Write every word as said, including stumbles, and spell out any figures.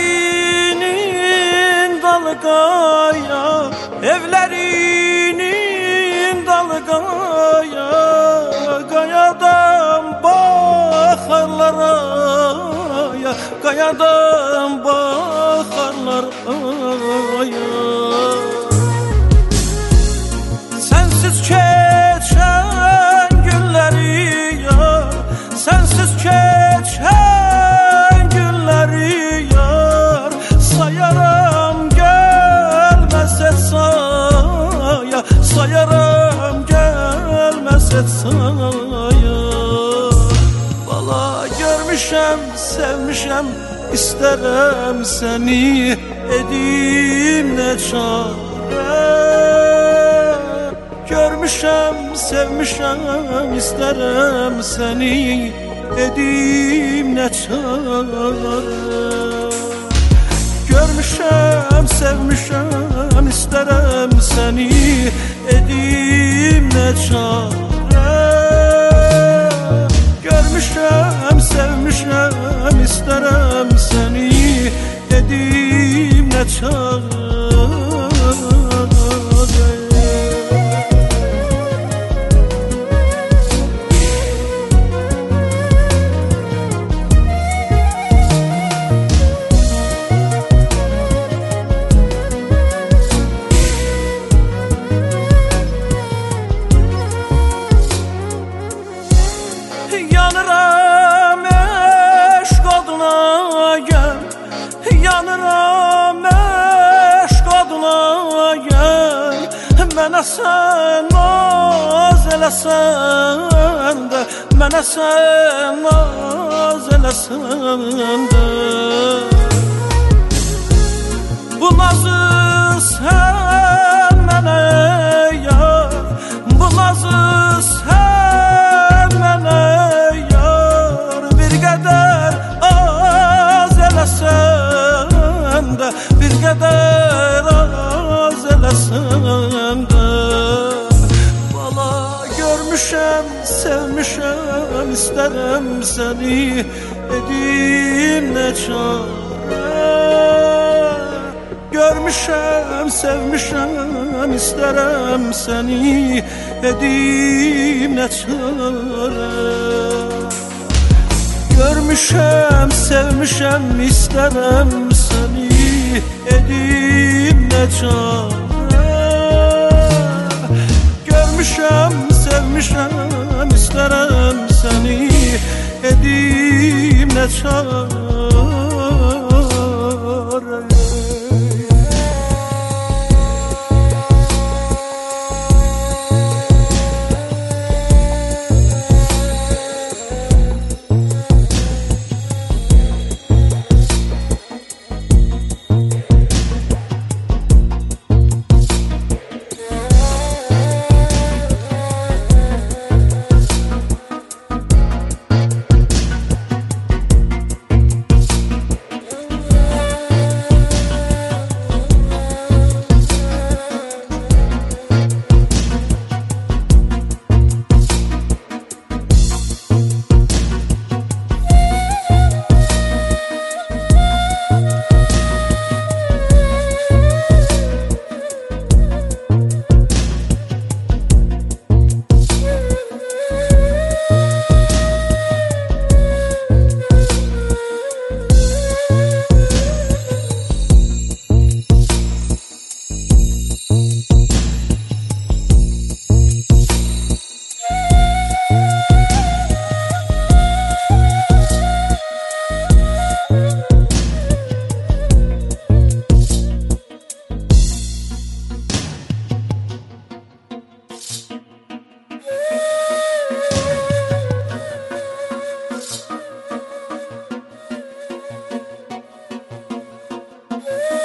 Evlerinin dalgaya, evlerinin dalgaya, kayadan bakarlar aya, kayadan bakarlar aya. Sensiz geçen günleri ya, sensiz geçen günleri yar, sayaram gelmez etsaya, sayaram gelmez etsaya. Valla görmüşem, sevmişem, isterim seni, edeyim ne çare. Görmüşem, sevmişem, isterim seni, edeyim ne çare. Görmüşem, sevmişem, isterim seni, edeyim ne çare. Görmüşem, sevmişem, isterim seni, edeyim ne çare. Yanıram eşq oduna gel, yanıram eşq oduna gel. Mənə sən naz eləsən də, mənə sən naz eləsən də. Bu nazı sən mənə yar, bu nazı sən mənə yar. Bir qədər az eləsən də, bir qədər az eləsən də. Valla görmüşəm, sevmişəm, isterim seni, edeyim ne çare. Görmüşəm, sevmişəm, isterim seni, edeyim ne çare. Görmüşəm, sevmişəm, isterim seni, edeyim ne çare. Görmüşəm, sevmişəm, isterim seni, edeyim ne çare. Yeah.